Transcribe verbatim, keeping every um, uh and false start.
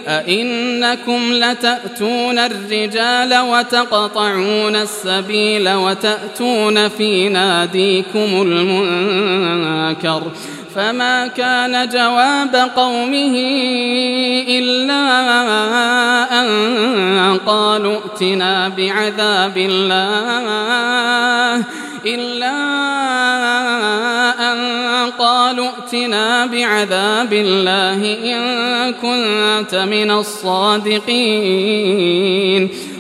أئنكم لتأتون الرجال وتقطعون السبيل وتأتون في ناديكم المنكر فما كان جواب قومه إلا أن قالوا ائتنا بعذاب الله إلا أن قالوا ائتنا بعذاب الله إن كنت من الصادقين